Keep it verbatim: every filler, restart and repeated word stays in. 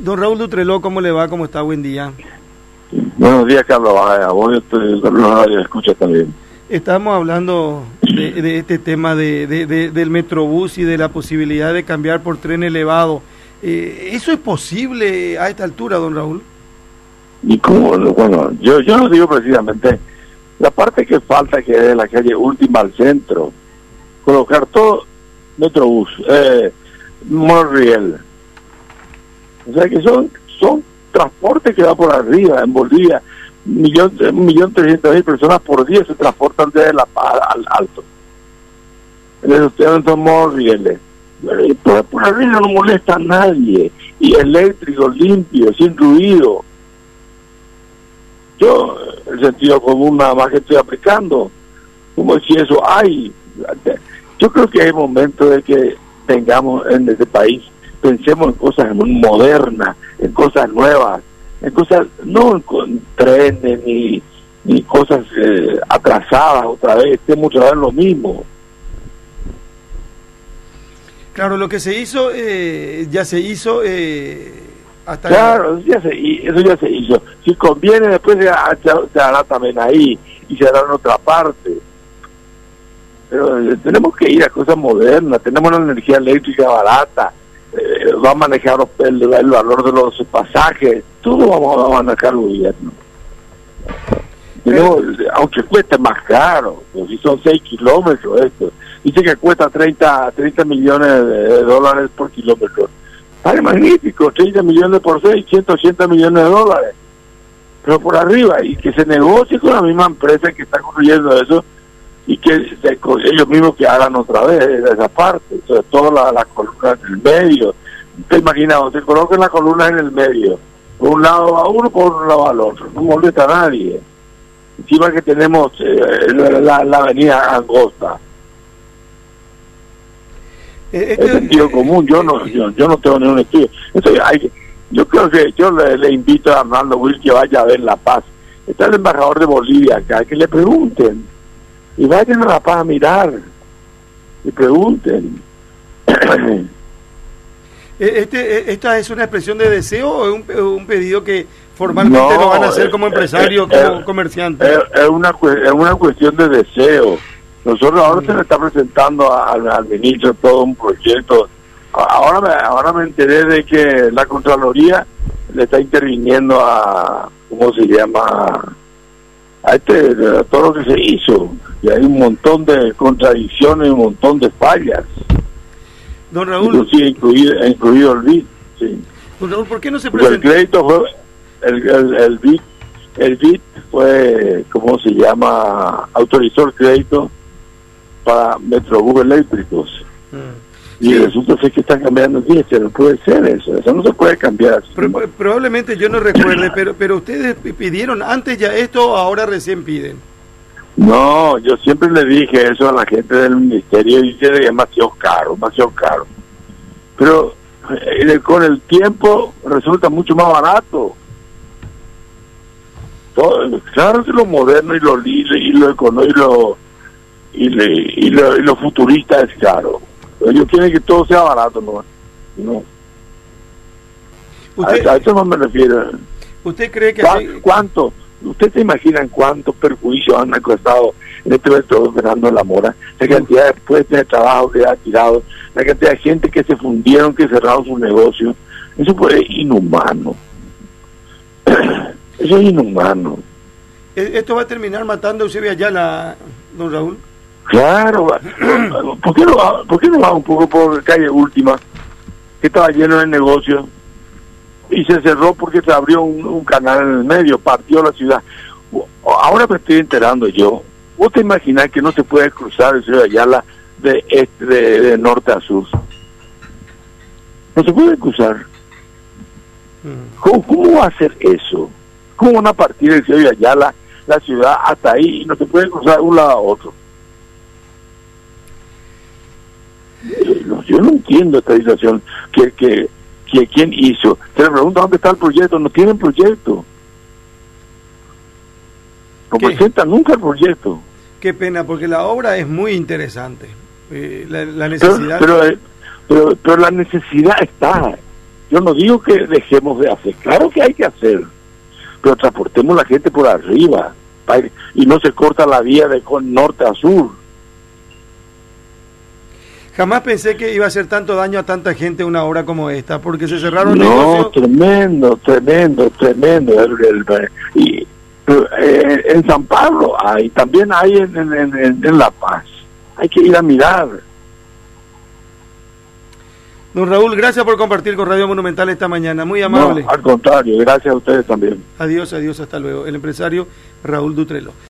Don Raúl Dutreló, ¿cómo le va? ¿Cómo está? Buen día. Buenos días, Carlos. A vos te escucha también. Estamos hablando de, de este tema de, de, de, del Metrobús y de la posibilidad de cambiar por tren elevado. Eh, ¿Eso es posible a esta altura, don Raúl? Y cómo, bueno, yo yo no digo precisamente la parte que falta, que es de la calle Última al centro, colocar todo Metrobús, eh, monorriel. O sea que son son transportes que va por arriba. En Bolivia, un millón, un millón trescientas mil personas por día se transportan desde La Paz al Alto. Entonces, monorrieles. Por, por arriba no molesta a nadie, y eléctrico, limpio, sin ruido. Yo, el sentido común nada más que estoy aplicando, como si eso hay. Yo creo que hay momentos de que tengamos en este país, pensemos en cosas modernas, en cosas nuevas, en cosas, no con trenes ni, ni cosas eh, atrasadas otra vez, estemos otra vez lo mismo. Claro, lo que se hizo, eh, ya se hizo eh, hasta... Claro, ya se, eso ya se hizo. Si conviene, después se, se, se hará también ahí, y se hará en otra parte. Pero eh, tenemos que ir a cosas modernas, tenemos una energía eléctrica barata, eh, va a manejar el, el valor de los pasajes, todo vamos a manejar el gobierno. Pero, aunque cueste más caro, pues si son seis kilómetros esto, dice que cuesta treinta millones de dólares por kilómetro. Vale, magnífico, treinta millones por seis, ciento ochenta millones de dólares. Pero por arriba, y que se negocie con la misma empresa que está construyendo eso, y que se, ellos mismos que hagan otra vez esa parte, sobre todo las la columnas en el medio. Te imaginas, se colocan las columnas en el medio, por un lado a uno, por un lado al otro, no molesta a nadie. Encima que tenemos eh, la, la avenida angosta. Este, es sentido común, yo no yo, yo no tengo ningún estudio. Entonces, hay, yo creo que yo le, le invito a Armando Will que vaya a ver La Paz. Está el embajador de Bolivia acá, que le pregunten. Y vayan a La Paz a mirar. Y pregunten. Este, ¿Esta es una expresión de deseo o es un, un pedido que formalmente no, lo van a hacer como empresario, es, como es, comerciante? Es, es, una, es una cuestión de deseo. Nosotros ahora mm. se le está presentando al, al ministro todo un proyecto. Ahora me, ahora me enteré de que la Contraloría le está interviniendo a, ¿cómo se llama? A, este, a todo lo que se hizo. Y hay un montón de contradicciones, un montón de fallas. Don Raúl. Inclusive incluido, incluido el B I D. Sí. Don Raúl, ¿por qué no se presentó? El crédito fue, el, el, el B I D, el B I D fue, ¿cómo se llama? Autorizó el crédito para Metrobús eléctricos. Mm. Y sí. Resulta ser que están cambiando el diésel, no puede ser eso, eso no se puede cambiar así. Pero, probablemente yo no recuerde, pero pero ustedes pidieron antes ya esto, ahora recién piden. No, yo siempre le dije eso a la gente del ministerio y dice que es demasiado caro, demasiado caro. Pero eh, con el tiempo resulta mucho más barato. Todo, claro que lo moderno y lo libre y lo económico y lo, y, le, y, lo, y lo futurista es caro. Ellos quieren que todo sea barato, ¿no? no. ¿Usted, a, a eso no me refiero. ¿Usted cree que... ¿Cuánto? Hay... ¿Cuánto? ¿Usted se imagina en cuántos perjuicios han costado en este momento Fernando de la Mora? La cantidad de puestos de trabajo que ha tirado, la cantidad de gente que se fundieron, que cerraron sus negocios. Eso fue inhumano. Eso es inhumano. ¿Esto va a terminar matando a Eusebio Ayala, don Raúl? Claro. ¿Por qué no va, por qué no va un poco por calle Última, que estaba lleno de negocios? Y se cerró porque se abrió un, un canal en el medio, partió la ciudad. Ahora me estoy enterando yo. ¿Vos te imaginás que no se puede cruzar el Eusebio Ayala de, este, de, de norte a sur? No se puede cruzar. ¿Cómo, cómo va a ser eso? ¿Cómo van a partir el Eusebio Ayala, la ciudad, hasta ahí y no se puede cruzar de un lado a otro? No, yo no entiendo esta situación. Que, que, que ¿quién hizo? Se le pregunta dónde está el proyecto. No tienen proyecto. No presentan nunca el proyecto. Qué pena, porque la obra es muy interesante. Eh, la, la necesidad... Pero, pero, pero, pero la necesidad está. Yo no digo que dejemos de hacer, claro que hay que hacer, pero transportemos la gente por arriba y no se corta la vía de con norte a sur. Jamás pensé que iba a hacer tanto daño a tanta gente una obra como esta, porque se cerraron no, negocios. tremendo, tremendo, tremendo. El, el, el, y eh, en San Pablo hay, también hay en, en, en, en La Paz. Hay que ir a mirar. Don Raúl, gracias por compartir con Radio Monumental esta mañana, muy amable. No, al contrario, gracias a ustedes también. Adiós, adiós, hasta luego. El empresario Raúl Dutrelo.